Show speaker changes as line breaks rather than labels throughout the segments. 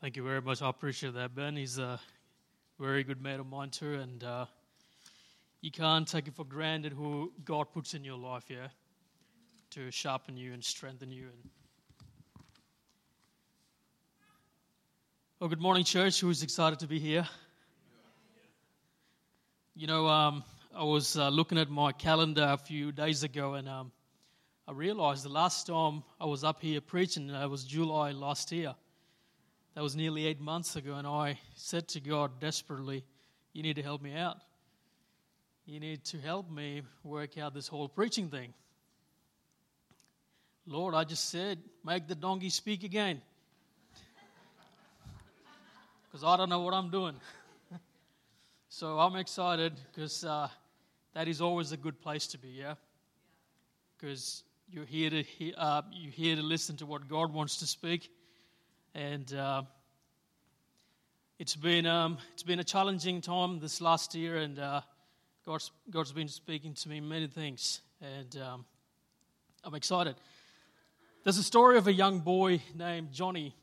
Thank you very much. I appreciate that, Ben. He's a very good mate of mine too, and you can't take it for granted who God puts in your life, yeah, to sharpen you and strengthen you. Well, good morning, church. Who's excited to be here? You know, I was looking at my calendar a few days ago, and I realized the last time I was up here preaching was July last year. That was nearly 8 months ago, and I said to God desperately, you need to help me out. You need to help me work out this whole preaching thing. Lord, I just said, make the donkey speak again. Because I don't know what I'm doing. So I'm excited because that is always a good place to be, yeah? Because you're here to listen to what God wants to speak. And it's been a challenging time this last year, and God's been speaking to me many things, and I'm excited. There's a story of a young boy named Johnny.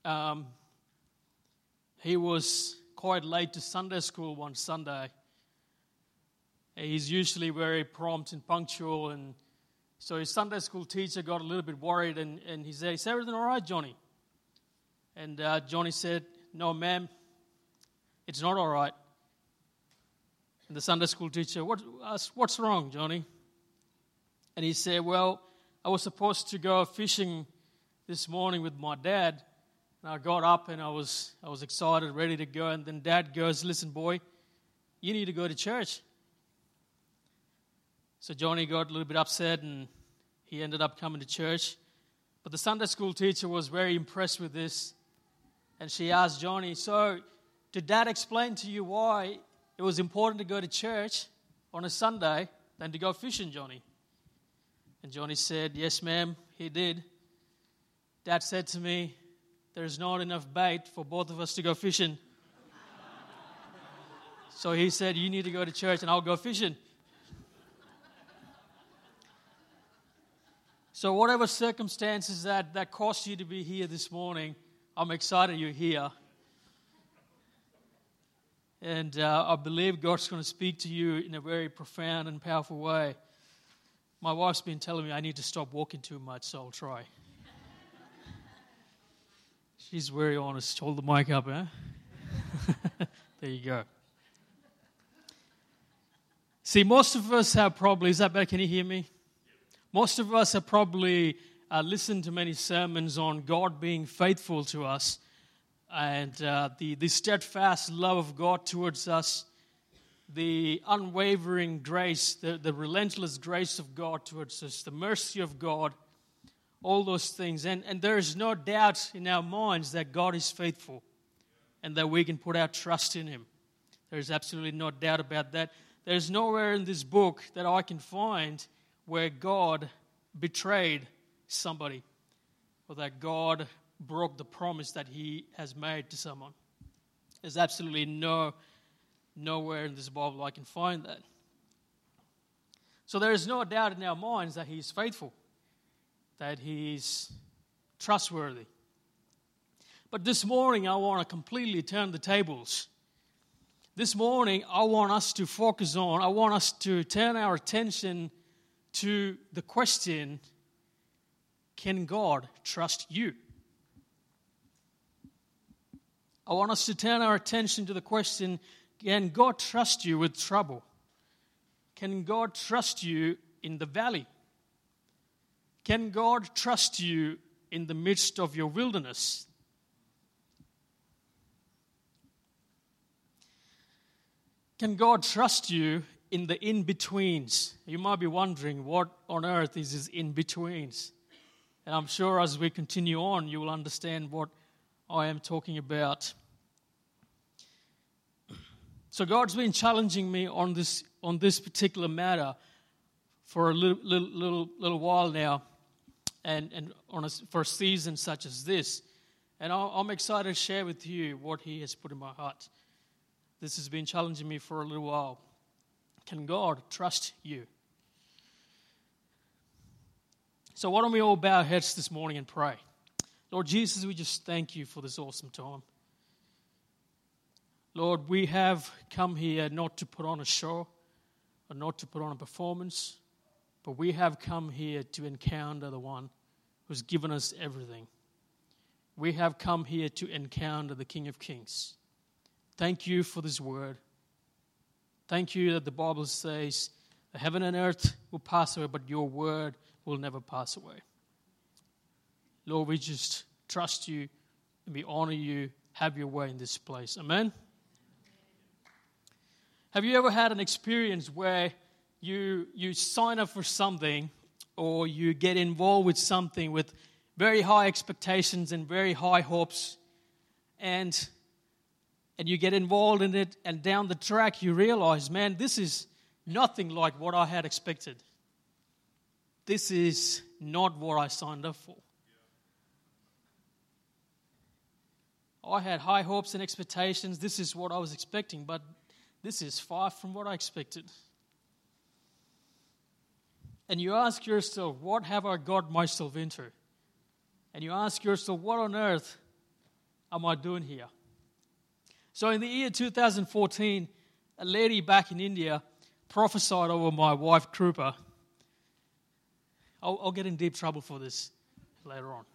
He was quite late to Sunday school one Sunday. He's usually very prompt and punctual, and so his Sunday school teacher got a little bit worried, and he said, "Is everything all right, Johnny?" And Johnny said, "No, ma'am, it's not all right." And the Sunday school teacher, what's wrong, Johnny? And he said, "Well, I was supposed to go fishing this morning with my dad. And I got up and I was excited, ready to go. And then Dad goes, 'Listen, boy, you need to go to church.' So Johnny got a little bit upset and he ended up coming to church. But the Sunday school teacher was very impressed with this. And she asked Johnny, 'So, did Dad explain to you why it was important to go to church on a Sunday than to go fishing, Johnny?' And Johnny said, 'Yes, ma'am, he did. Dad said to me, there's not enough bait for both of us to go fishing. So he said, you need to go to church and I'll go fishing.' So whatever circumstances that caused you to be here this morning, I'm excited you're here. And I believe God's going to speak to you in a very profound and powerful way. My wife's been telling me I need to stop walking too much, so I'll try. She's very honest. Hold the mic up, eh? There you go. See, most of us have probably, is that better? Can you hear me? Most of us have probably listened to many sermons on God being faithful to us and the steadfast love of God towards us, the unwavering grace, the relentless grace of God towards us, the mercy of God, all those things. And there is no doubt in our minds that God is faithful and that we can put our trust in Him. There is absolutely no doubt about that. There's nowhere in this book that I can find where God betrayed somebody or that God broke the promise that He has made to someone. There's absolutely nowhere in this Bible I can find that. So there is no doubt in our minds that He is faithful, that He is trustworthy. But this morning I want to completely turn the tables. This morning I want us to turn our attention to the question, can God trust you? I want us to turn our attention to the question, can God trust you with trouble? Can God trust you in the valley? Can God trust you in the midst of your wilderness? Can God trust you in the in-betweens? You might be wondering, what on earth is this in-betweens? And I'm sure as we continue on, you will understand what I am talking about. So God's been challenging me on this particular matter for a little while now, and for a season such as this. And I'm excited to share with you what He has put in my heart. This has been challenging me for a little while. Can God trust you? So why don't we all bow our heads this morning and pray? Lord Jesus, we just thank you for this awesome time. Lord, we have come here not to put on a show or not to put on a performance, but we have come here to encounter the one who's given us everything. We have come here to encounter the King of Kings. Thank you for this word. Thank you that the Bible says the heaven and earth will pass away, but your word will never pass away. Lord, we just trust you and we honor you. Have your way in this place. Amen? Have you ever had an experience where you sign up for something or you get involved with something with very high expectations and very high hopes, and you get involved in it, and down the track you realize, man, this is nothing like what I had expected. This is not what I signed up for. I had high hopes and expectations. This is what I was expecting, but this is far from what I expected. And you ask yourself, what have I got myself into? And you ask yourself, what on earth am I doing here? So in the year 2014, a lady back in India prophesied over my wife, Krupa. I'll get in deep trouble for this later on.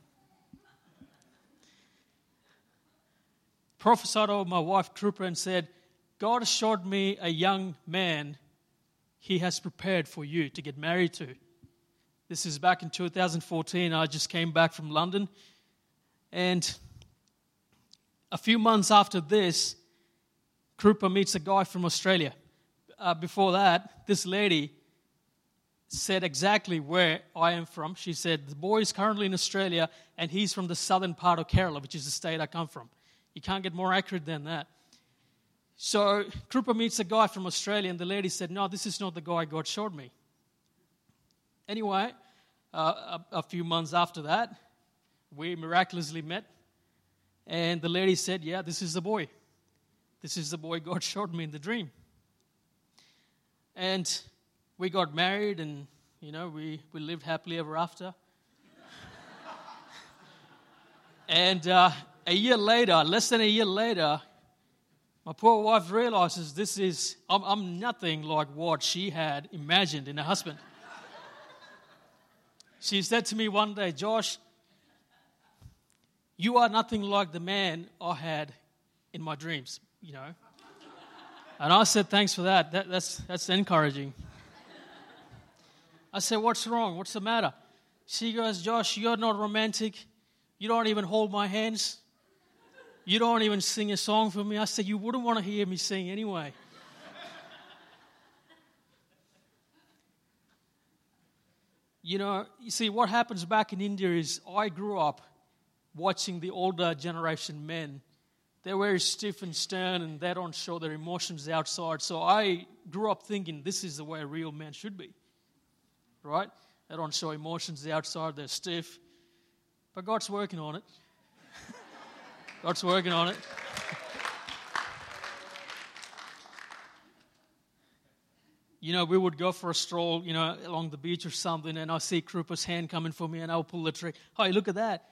Prophesied over my wife, Krupa, and said, God has showed me a young man He has prepared for you to get married to. This is back in 2014. I just came back from London. And a few months after this, Krupa meets a guy from Australia. Before that, this lady said exactly where I am from. She said, the boy is currently in Australia and he's from the southern part of Kerala, which is the state I come from. You can't get more accurate than that. So Krupa meets a guy from Australia, and the lady said, no, this is not the guy God showed me. Anyway, a few months after that, we miraculously met, and the lady said, yeah, this is the boy. This is the boy God showed me in the dream. And we got married, and, we lived happily ever after. And less than a year later, my poor wife realizes I'm nothing like what she had imagined in a husband. She said to me one day, Josh, you are nothing like the man I had in my dreams, And I said, thanks for that. That's encouraging. I said, what's wrong? What's the matter? She goes, Josh, you're not romantic. You don't even hold my hands. You don't even sing a song for me. I said, you wouldn't want to hear me sing anyway. You see, what happens back in India is I grew up watching the older generation men. They're very stiff and stern, and they don't show their emotions outside. So I grew up thinking this is the way a real man should be, right? They don't show emotions outside. They're stiff. But God's working on it. God's working on it. We would go for a stroll, along the beach or something, and I'll see Krupa's hand coming for me, and I'll pull the trigger. Hey, look at that.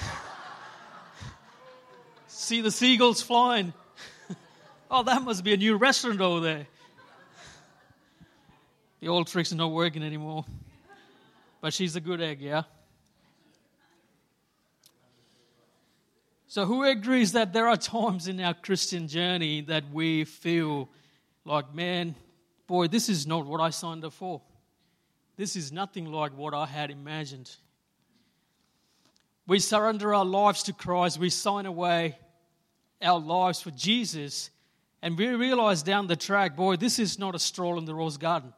See the seagulls flying. Oh, that must be a new restaurant over there. The old tricks are not working anymore. But she's a good egg, yeah? So who agrees that there are times in our Christian journey that we feel like, man, boy, this is not what I signed up for. This is nothing like what I had imagined. We surrender our lives to Christ. We sign away our lives for Jesus. And we realize down the track, boy, this is not a stroll in the rose garden.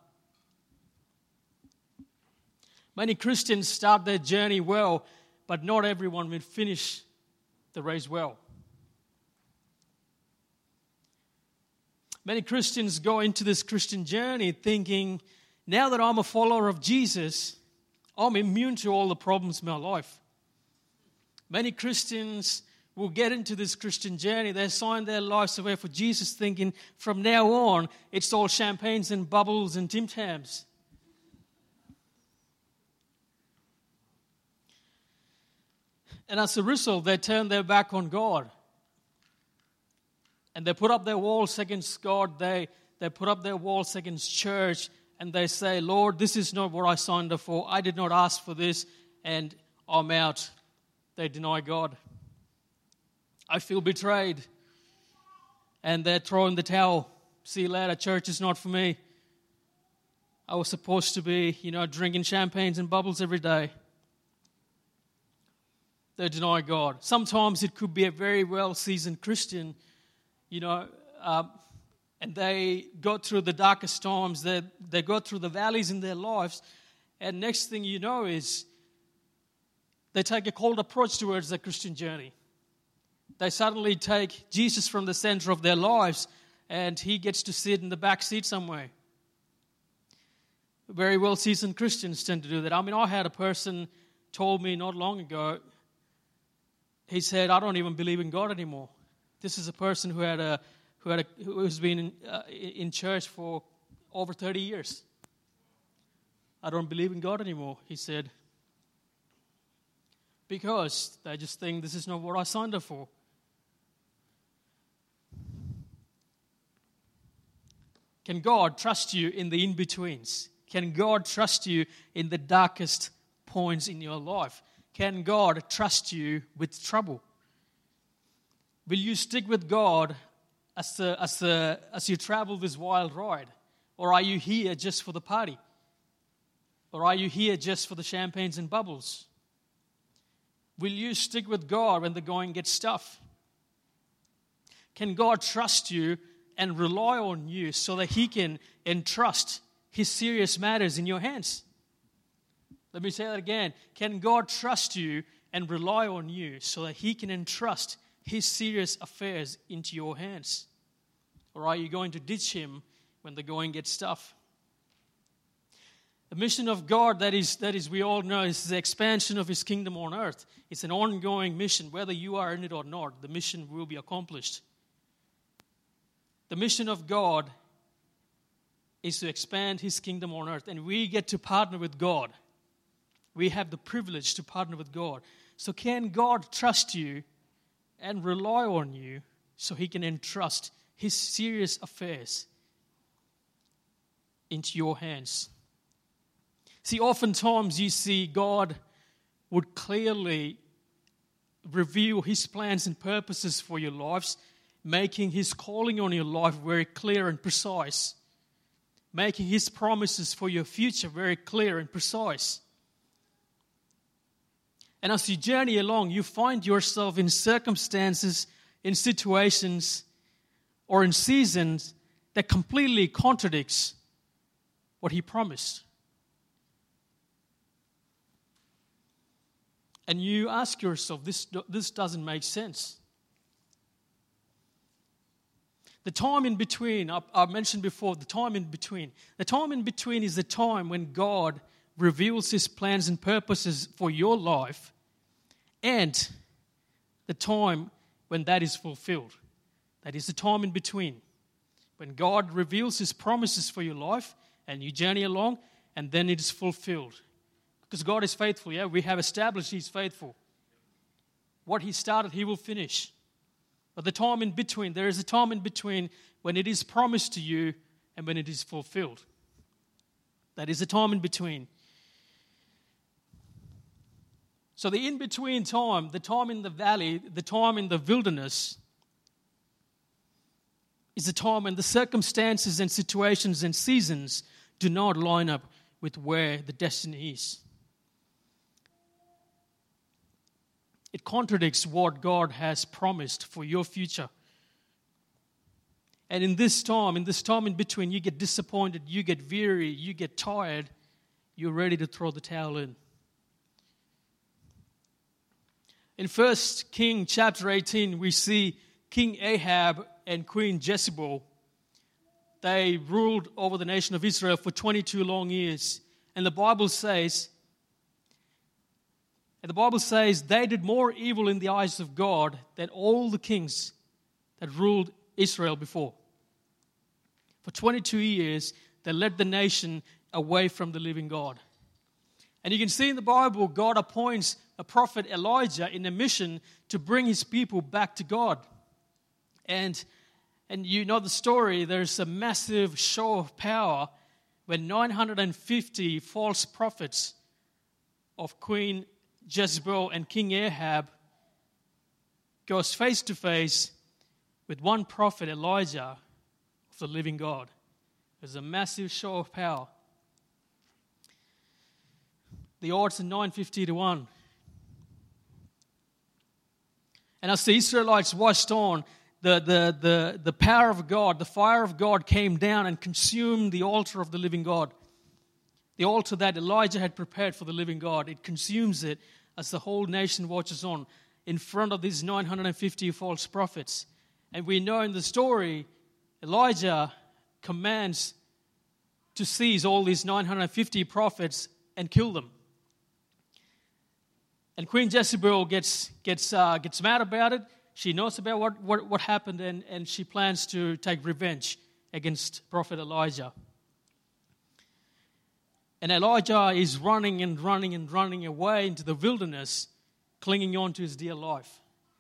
Many Christians start their journey well, but not everyone will finish the race well. Many Christians go into this Christian journey thinking, now that I'm a follower of Jesus, I'm immune to all the problems in my life. Many Christians will get into this Christian journey. They sign their lives away for Jesus thinking, from now on, it's all champagnes and bubbles and Tim Tams. And as a result, they turn their back on God. And they put up their walls against God. They put up their walls against church. And they say, Lord, this is not what I signed up for. I did not ask for this. And I'm out. They deny God. I feel betrayed. And they're throwing the towel. See you later. Church is not for me. I was supposed to be, drinking champagnes and bubbles every day. They deny God. Sometimes it could be a very well-seasoned Christian, and they go through the darkest times. They go through the valleys in their lives. And next thing you know is they take a cold approach towards their Christian journey. They suddenly take Jesus from the center of their lives, and he gets to sit in the back seat somewhere. Very well-seasoned Christians tend to do that. I had a person told me not long ago, he said, I don't even believe in God anymore. This is a person who's been in church for over 30 years. I don't believe in God anymore, he said. Because they just think this is not what I signed up for. Can God trust you in the in-betweens? Can God trust you in the darkest points in your life? Can God trust you with trouble? Will you stick with God as you travel this wild ride? Or are you here just for the party? Or are you here just for the champagnes and bubbles? Will you stick with God when the going gets tough? Can God trust you and rely on you so that he can entrust his serious matters in your hands? Let me say that again. Can God trust you and rely on you so that he can entrust his serious affairs into your hands? Or are you going to ditch him when the going gets tough? The mission of God, that is, we all know, is the expansion of his kingdom on earth. It's an ongoing mission. Whether you are in it or not, the mission will be accomplished. The mission of God is to expand his kingdom on earth, and we get to partner with God. We have the privilege to partner with God. So can God trust you and rely on you so he can entrust his serious affairs into your hands? See, oftentimes you see God would clearly reveal his plans and purposes for your lives, making his calling on your life very clear and precise, making his promises for your future very clear and precise. And as you journey along, you find yourself in circumstances, in situations, or in seasons that completely contradicts what he promised. And you ask yourself, this doesn't make sense. The time in between, I mentioned before, the time in between. The time in between is the time when God reveals his plans and purposes for your life, and the time when that is fulfilled. That is the time in between. When God reveals his promises for your life, and you journey along, and then it is fulfilled. Because God is faithful, yeah? We have established he's faithful. What he started, he will finish. But the time in between, there is a time in between when it is promised to you and when it is fulfilled. That is a time in between. So the in-between time, the time in the valley, the time in the wilderness, is a time when the circumstances and situations and seasons do not line up with where the destiny is. It contradicts what God has promised for your future. And in this time in between, you get disappointed, you get weary, you get tired, you're ready to throw the towel in. In 1 Kings chapter 18, we see King Ahab and Queen Jezebel. They ruled over the nation of Israel for 22 long years. And the Bible says they did more evil in the eyes of God than all the kings that ruled Israel before. For 22 years, they led the nation away from the living God. And you can see in the Bible, God appoints a prophet Elijah in a mission to bring his people back to God. And you know the story, there's a massive show of power when 950 false prophets of Queen Jezebel and King Ahab goes face to face with one prophet, Elijah, of the living God. There's a massive show of power. The odds are 950 to 1. And as the Israelites watched on, the power of God, the fire of God came down and consumed the altar of the living God. The altar that Elijah had prepared for the living God. It consumes it as the whole nation watches on in front of these 950 false prophets. And we know in the story, Elijah commands to seize all these 950 prophets and kill them. And Queen Jezebel gets mad about it. She knows about what happened, and she plans to take revenge against Prophet Elijah. And Elijah is running away into the wilderness, clinging on to his dear life.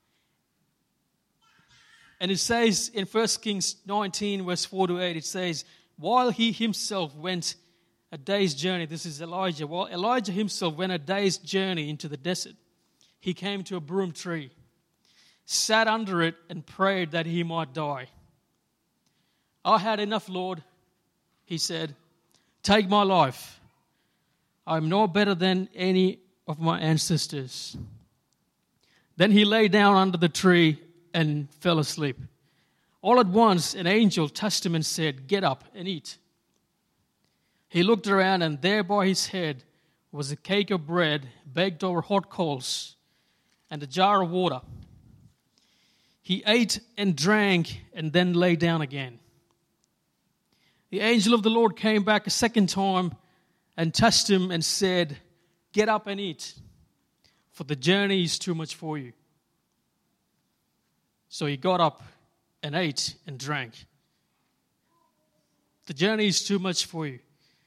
And it says in 1 Kings 19, verse 4 to 8, it says, while he himself went a day's journey, this is Elijah, while Elijah himself went a day's journey into the desert, he came to a broom tree, sat under it, and prayed that he might die. I had enough, Lord, he said. Take my life. I am no better than any of my ancestors. Then he lay down under the tree and fell asleep. All at once, an angel touched him and said, get up and eat. He looked around, and there by his head was a cake of bread baked over hot coals and a jar of water. He ate and drank and then lay down again. The angel of the Lord came back a second time and touched him and said, get up and eat, for the journey is too much for you. So he got up and ate and drank. The journey is too much for you.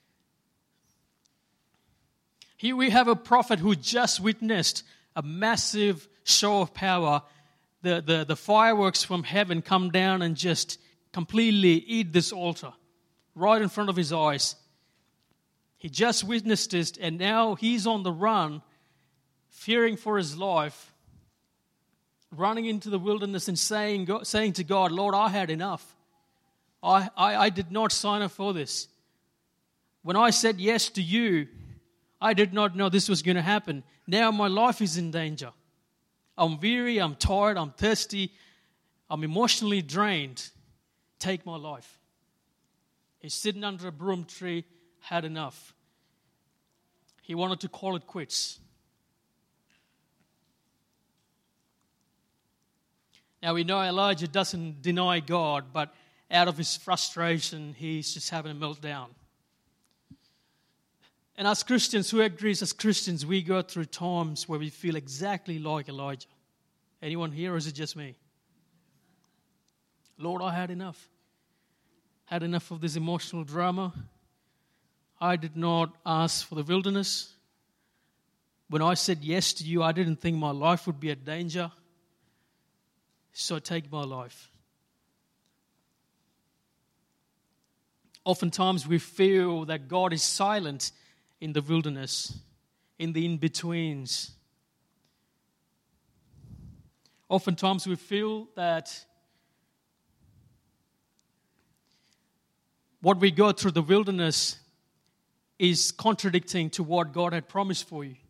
Here we have a prophet who just witnessed a massive show of power. The fireworks from heaven come down and just completely eat this altar right in front of his eyes. He just witnessed it, and now he's on the run, fearing for his life, running into the wilderness and saying to God, Lord, I had enough. I did not sign up for this. When I said yes to you, I did not know this was going to happen. Now my life is in danger. I'm weary, I'm tired, I'm thirsty, I'm emotionally drained. Take my life. He's sitting under a broom tree, had enough. He wanted to call it quits. Now we know Elijah doesn't deny God, but out of his frustration, he's just having a meltdown. And as Christians, who agrees as Christians, we go through times where we feel exactly like Elijah. Anyone here, or is it just me? Lord, I had enough. Had enough of this emotional drama. I did not ask for the wilderness. When I said yes to you, I didn't think my life would be at danger. So take my life. Oftentimes we feel that God is silent in the wilderness, in the in-betweens. Oftentimes we feel that what we go through the wilderness is contradicting to what God had promised for you.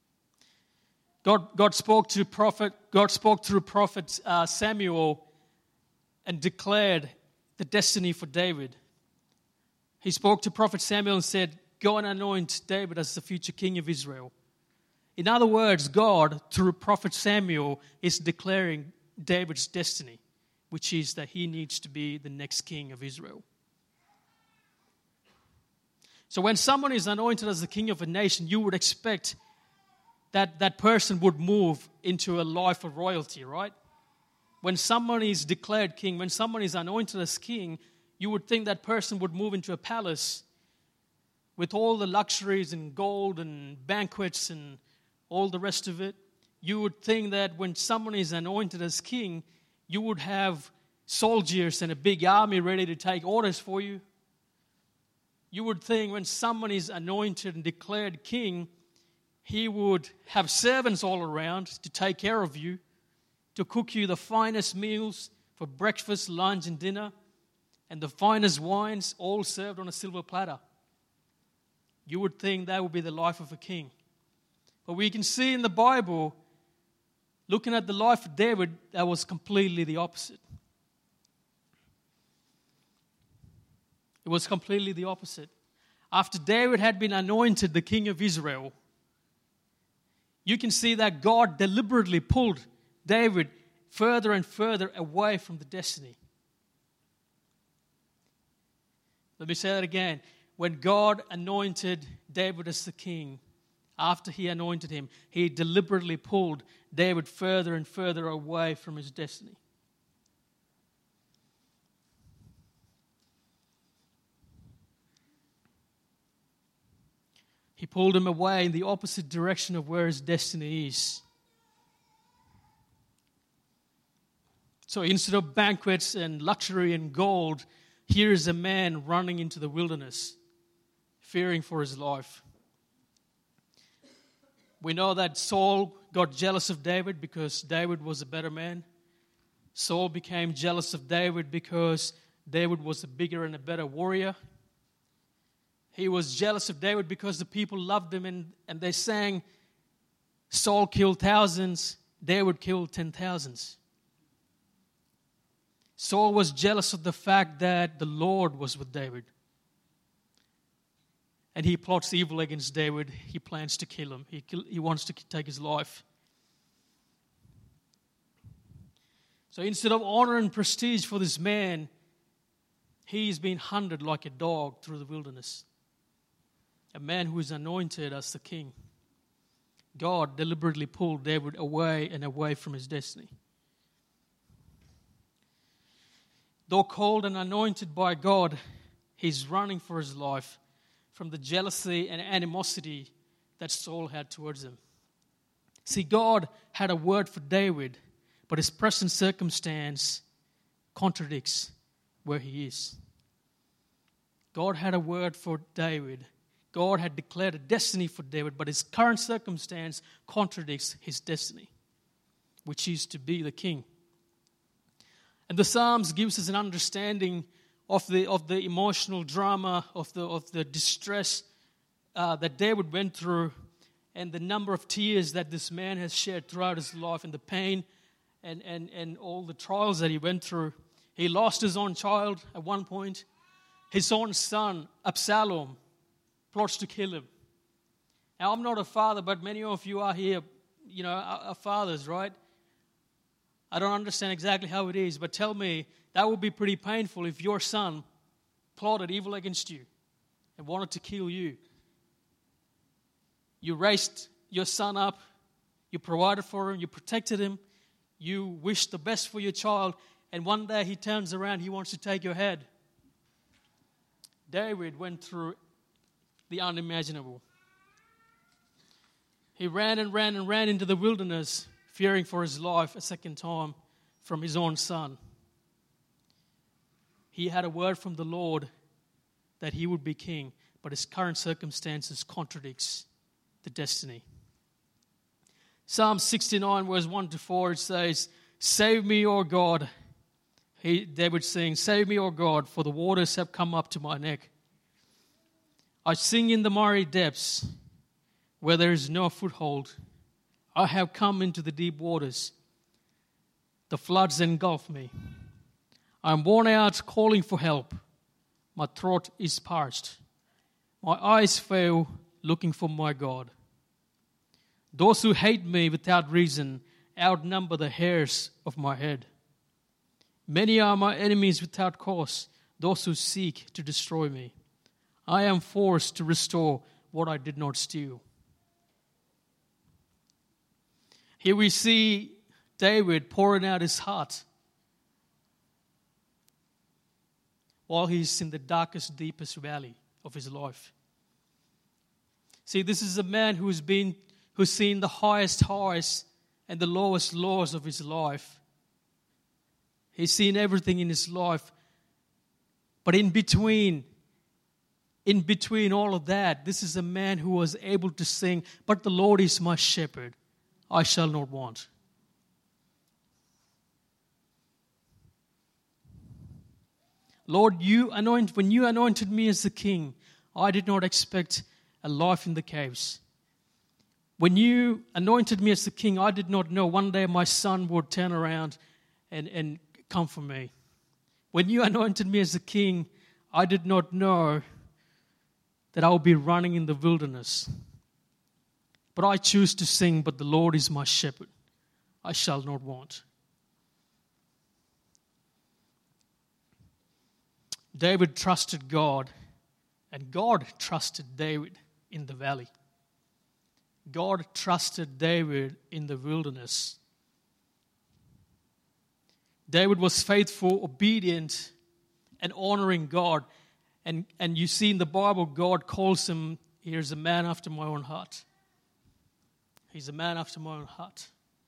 God spoke through prophet Samuel and declared the destiny for David. He spoke to prophet Samuel and said, go and anoint David as the future king of Israel. In other words, God, through prophet Samuel, is declaring David's destiny, which is that he needs to be the next king of Israel. So when someone is anointed as the king of a nation, you would expect that that person would move into a life of royalty, right? When someone is declared king, when someone is anointed as king, you would think that person would move into a palace with all the luxuries and gold and banquets and all the rest of it. You would think that when someone is anointed as king, you would have soldiers and a big army ready to take orders for you. You would think when someone is anointed and declared king, he would have servants all around to take care of you, to cook you the finest meals for breakfast, lunch, and dinner, and the finest wines all served on a silver platter. You would think that would be the life of a king. But we can see in the Bible, looking at the life of David, that was completely the opposite. It was completely the opposite. After David had been anointed the king of Israel, you can see that God deliberately pulled David further and further away from the destiny. Let me say that again. When God anointed David as the king, after he anointed him, he deliberately pulled David further and further away from his destiny. He pulled him away in the opposite direction of where his destiny is. So instead of banquets and luxury and gold, here is a man running into the wilderness, fearing for his life. We know that Saul got jealous of David because David was a better man. Saul became jealous of David because David was a bigger and a better warrior. He was jealous of David because the people loved him and they sang, Saul killed thousands, David killed 10,000s. Saul was jealous of the fact that the Lord was with David. And he plots evil against David. He plans to kill him. He wants to take his life. So instead of honor and prestige for this man, he's been hunted like a dog through the wilderness. A man who is anointed as the king. God deliberately pulled David away and away from his destiny. Though called and anointed by God, he's running for his life from the jealousy and animosity that Saul had towards him. See, God had a word for David, but his present circumstance contradicts where he is. God had a word for David. God had declared a destiny for David, but his current circumstance contradicts his destiny, which is to be the king. And the Psalms gives us an understanding of the emotional drama, of the distress that David went through, and the number of tears that this man has shed throughout his life, and the pain and all the trials that he went through. He lost his own child at one point. His own son, Absalom, plots to kill him. Now, I'm not a father, but many of you are here, are fathers, right? I don't understand exactly how it is, but tell me, that would be pretty painful if your son plotted evil against you and wanted to kill you. You raised your son up, you provided for him, you protected him, you wished the best for your child, and one day he turns around, he wants to take your head. David went through the unimaginable. He ran and ran and ran into the wilderness, fearing for his life a second time from his own son. He had a word from the Lord that he would be king, but his current circumstances contradicts the destiny. Psalm 69, verse 1-4, it says, "Save me, O God." David sings, "Save me, O God, for the waters have come up to my neck. I sing in the miry depths where there is no foothold. I have come into the deep waters. The floods engulf me. I am worn out calling for help. My throat is parched. My eyes fail looking for my God. Those who hate me without reason outnumber the hairs of my head. Many are my enemies without cause, those who seek to destroy me. I am forced to restore what I did not steal." Here we see David pouring out his heart while he's in the darkest, deepest valley of his life. See, this is a man who has been who's seen the highest highs and the lowest lows of his life. He's seen everything in his life. But in between all of that, this is a man who was able to sing, "But the Lord is my shepherd, I shall not want." Lord, when you anointed me as the king, I did not expect a life in the caves. When you anointed me as the king, I did not know one day my son would turn around and come for me. When you anointed me as the king, I did not know that I would be running in the wilderness. But I choose to sing, "But the Lord is my shepherd, I shall not want." David trusted God, and God trusted David in the valley. God trusted David in the wilderness. David was faithful, obedient, and honoring God. And you see in the Bible, God calls him, "Here's a man after my own heart." He's a man after my own heart.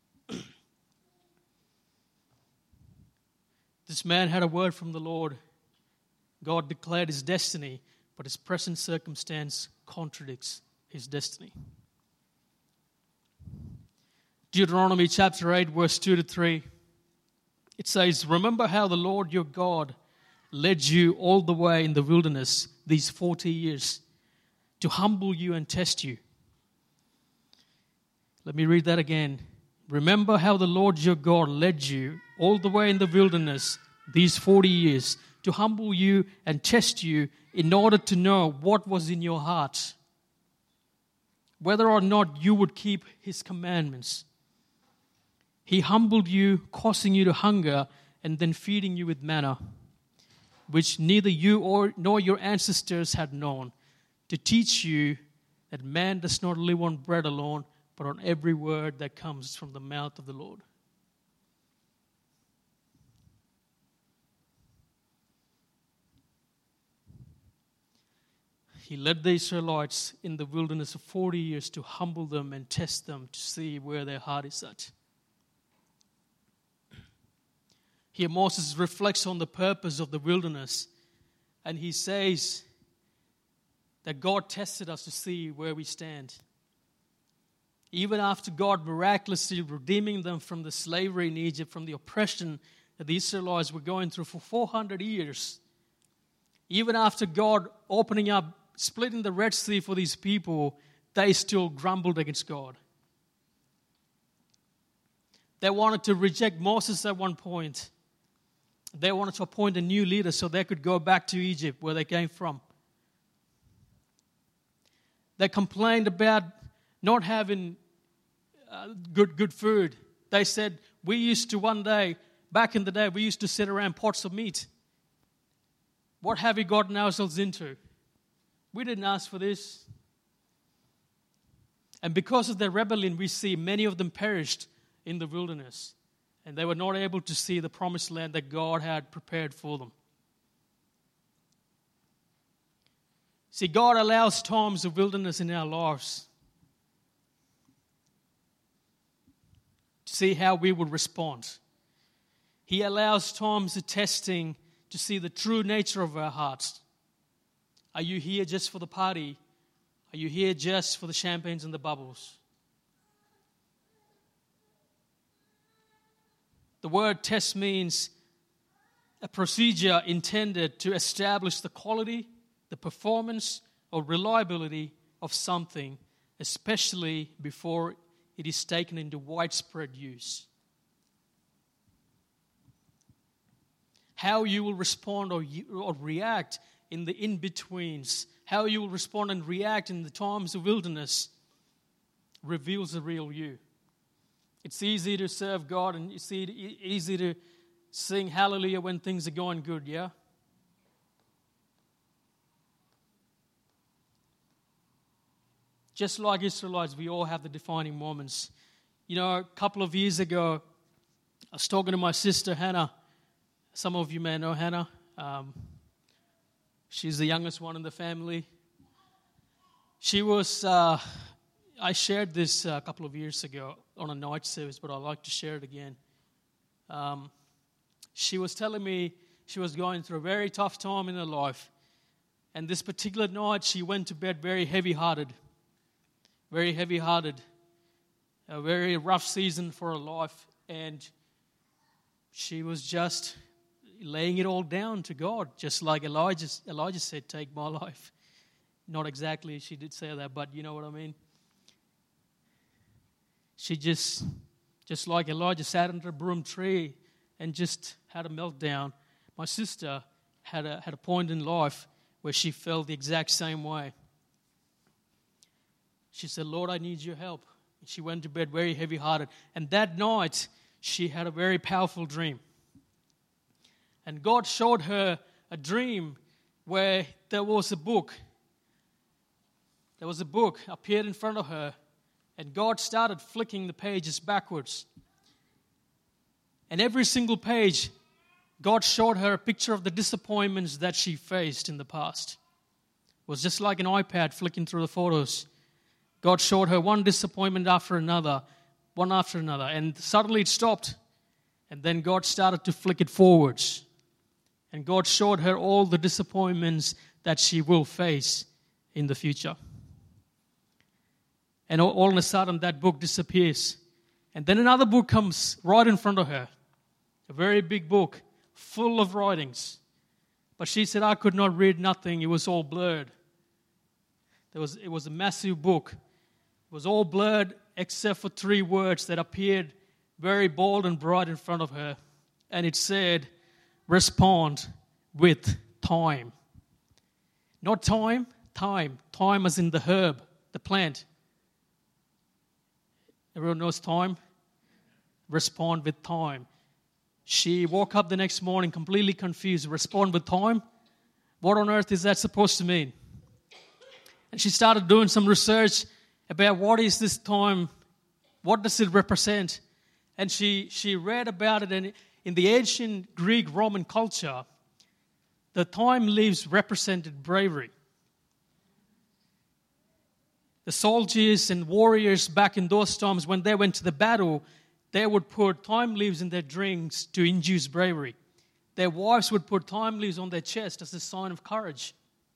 This man had a word from the Lord. God declared his destiny, but his present circumstance contradicts his destiny. Deuteronomy chapter 8, verse 2-3. It says, "Remember how the Lord your God led you all the way in the wilderness these 40 years to humble you and test you." Let me read that again. "Remember how the Lord your God led you all the way in the wilderness these 40 years to humble you and test you in order to know what was in your heart, whether or not you would keep his commandments. He humbled you, causing you to hunger, and then feeding you with manna, which neither you nor your ancestors had known, to teach you that man does not live on bread alone, but on every word that comes from the mouth of the Lord." He led the Israelites in the wilderness for 40 years to humble them and test them to see where their heart is at. Here Moses reflects on the purpose of the wilderness, and he says that God tested us to see where we stand. Even after God miraculously redeeming them from the slavery in Egypt, from the oppression that the Israelites were going through for 400 years, even after God opening up, splitting the Red Sea for these people, they still grumbled against God. They wanted to reject Moses at one point. They wanted to appoint a new leader so they could go back to Egypt where they came from. They complained about not having good food. They said, "We used to one day, back in the day, we used to sit around pots of meat. What have we gotten ourselves into? We didn't ask for this." And because of their rebellion, we see many of them perished in the wilderness. And they were not able to see the promised land that God had prepared for them. See, God allows times of wilderness in our lives to see how we would respond. He allows times of testing to see the true nature of our hearts. Are you here just for the party? Are you here just for the champagnes and the bubbles? The word test means a procedure intended to establish the quality, the performance, or reliability of something, especially before it is taken into widespread use. How you will respond or react in the in-betweens, how you will respond and react in the times of wilderness, reveals the real you. It's easy to serve God and it's easy to sing hallelujah when things are going good, yeah? Just like Israelites, we all have the defining moments. You know, a couple of years ago, I was talking to my sister, Hannah. Some of you may know Hannah. She's the youngest one in the family. She was I shared this a couple of years ago on a night service, but I'd like to share it again. She was telling me she was going through a very tough time in her life. And this particular night, she went to bed very heavy-hearted. Very heavy-hearted. A very rough season for her life. And she was just laying it all down to God, just like Elijah said, take my life. Not exactly, she did say that, but you know what I mean. She just like Elijah, sat under a broom tree and just had a meltdown. My sister had a point in life where she felt the exact same way. She said, Lord, I need your help. And she went to bed very heavy-hearted. And that night, she had a very powerful dream. And God showed her a dream where there was a book. There was a book appeared in front of her. And God started flicking the pages backwards. And every single page, God showed her a picture of the disappointments that she faced in the past. It was just like an iPad flicking through the photos. God showed her one disappointment after another, one after another. And suddenly it stopped. And then God started to flick it forwards. And God showed her all the disappointments that she will face in the future. And all of a sudden, that book disappears. And then another book comes right in front of her. A very big book, full of writings. But she said, I could not read nothing. It was all blurred. It was a massive book. It was all blurred except for 3 words that appeared very bold and bright in front of her. And it said, respond with time. Not time, time. Time as in the herb, the plant. Everyone knows time? Respond with time. She woke up the next morning completely confused. Respond with time? What on earth is that supposed to mean? And she started doing some research about what is this time, what does it represent? And she read about it, and in the ancient Greek Roman culture, the time leaves represented bravery. The soldiers and warriors back in those times, when they went to the battle, they would put thyme leaves in their drinks to induce bravery. Their wives would put thyme leaves on their chest as a sign of courage.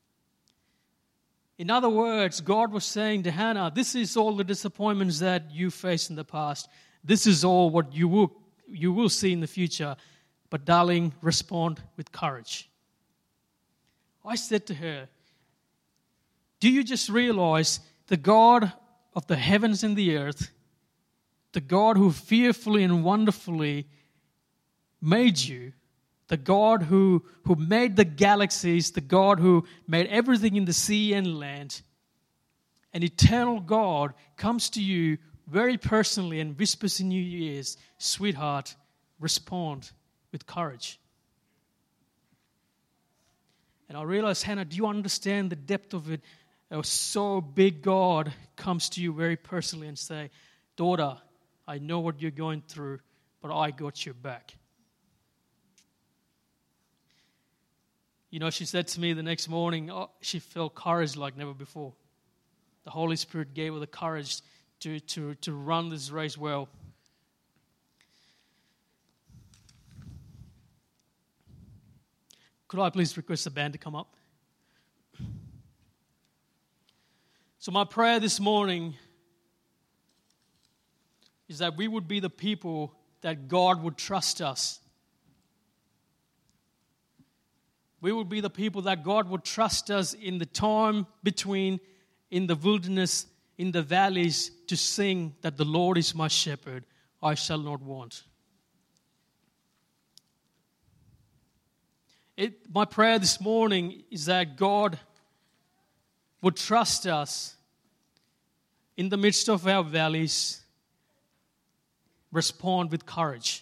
In other words, God was saying to Hannah, this is all the disappointments that you faced in the past. This is all what you will see in the future. But darling, respond with courage. I said to her, do you just realize the God of the heavens and the earth, the God who fearfully and wonderfully made you, the God who made the galaxies, the God who made everything in the sea and land, an eternal God comes to you very personally and whispers in your ears, sweetheart, respond with courage. And I realized, Hannah, do you understand the depth of it? A so big God comes to you very personally and say, daughter, I know what you're going through, but I got your back. You know, she said to me the next morning, she felt courage like never before. The Holy Spirit gave her the courage to run this race well. Could I please request the band to come up? So my prayer this morning is that we would be the people that God would trust us. We would be the people that God would trust us in the time between, in the wilderness, in the valleys, to sing that the Lord is my shepherd, I shall not want. My prayer this morning is that God would trust us in the midst of our valleys, respond with courage.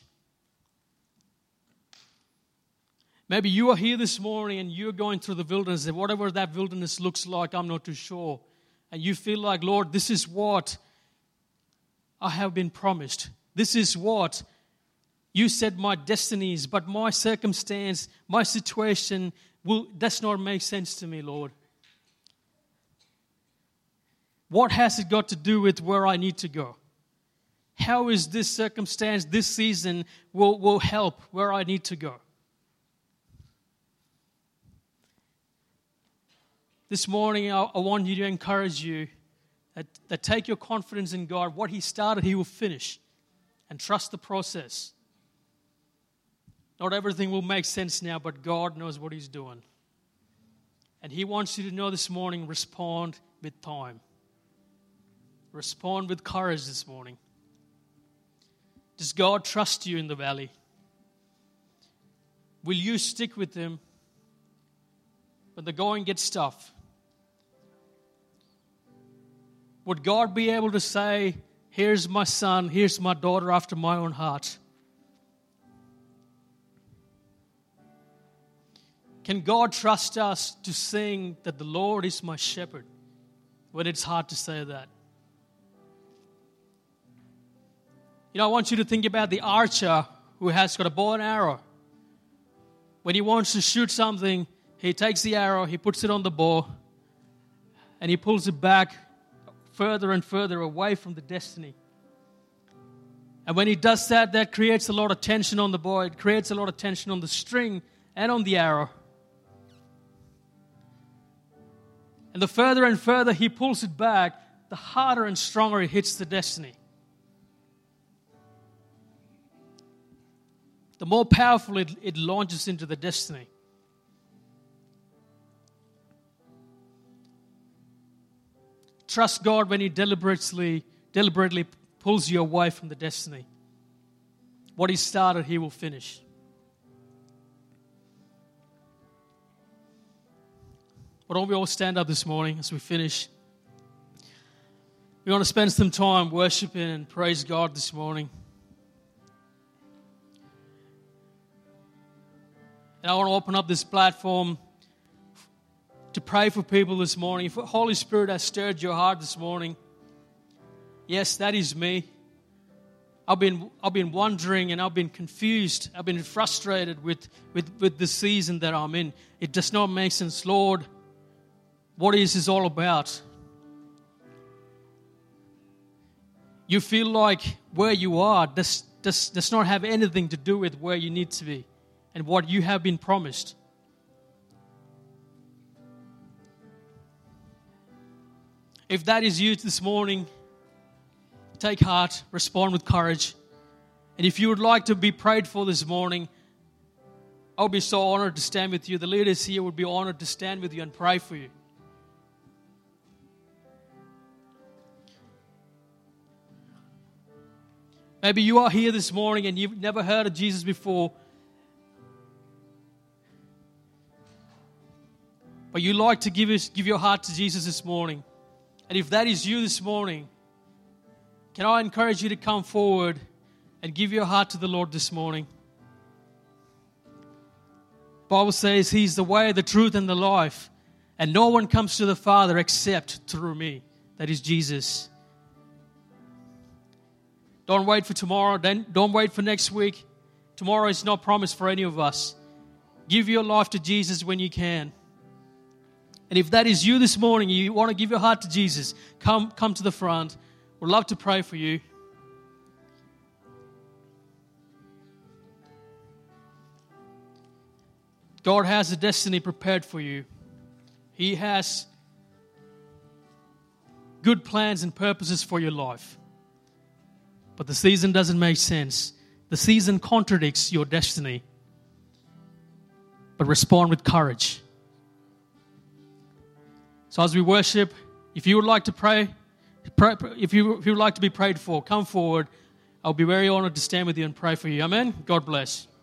Maybe you are here this morning and you're going through the wilderness, and whatever that wilderness looks like, I'm not too sure. And you feel like, Lord, this is what I have been promised. This is what you said my destiny is, but my circumstance, my situation does not make sense to me, Lord. What has it got to do with where I need to go? How is this circumstance, this season will help where I need to go? This morning, I want you to encourage you that take your confidence in God. What He started, He will finish. And trust the process. Not everything will make sense now, but God knows what He's doing. And He wants you to know this morning, respond with time. Respond with courage this morning. Does God trust you in the valley? Will you stick with Him when the going gets tough? Would God be able to say, here's my son, here's my daughter after my own heart? Can God trust us to sing that the Lord is my shepherd when it's hard to say that? You know, I want you to think about the archer who has got a bow and arrow. When he wants to shoot something, he takes the arrow, he puts it on the bow, and he pulls it back further and further away from the destiny. And when he does that, that creates a lot of tension on the bow. It creates a lot of tension on the string and on the arrow. And the further and further he pulls it back, the harder and stronger it hits the destiny. The more powerful it launches into the destiny. Trust God when He deliberately pulls you away from the destiny. What He started, He will finish. Why don't we all stand up this morning as we finish? We want to spend some time worshiping and praise God this morning. And I want to open up this platform to pray for people this morning. If the Holy Spirit has stirred your heart this morning, yes, that is me. I've been wondering and I've been confused. I've been frustrated with the season that I'm in. It does not make sense. Lord, what is this all about? You feel like where you are does not have anything to do with where you need to be and what you have been promised. If that is you this morning, take heart, respond with courage. And if you would like to be prayed for this morning, I'll be so honored to stand with you. The leaders here would be honored to stand with you and pray for you. Maybe you are here this morning and you've never heard of Jesus before, but you like to give your heart to Jesus this morning. And if that is you this morning, can I encourage you to come forward and give your heart to the Lord this morning? The Bible says He's the way, the truth, and the life. And no one comes to the Father except through me. That is Jesus. Don't wait for tomorrow. Don't wait for next week. Tomorrow is not promised for any of us. Give your life to Jesus when you can. And if that is you this morning, you want to give your heart to Jesus, come to the front. We'd love to pray for you. God has a destiny prepared for you. He has good plans and purposes for your life. But the season doesn't make sense. The season contradicts your destiny. But respond with courage. So as we worship, if you would like to pray, if you would like to be prayed for, come forward. I'll be very honored to stand with you and pray for you. Amen. God bless.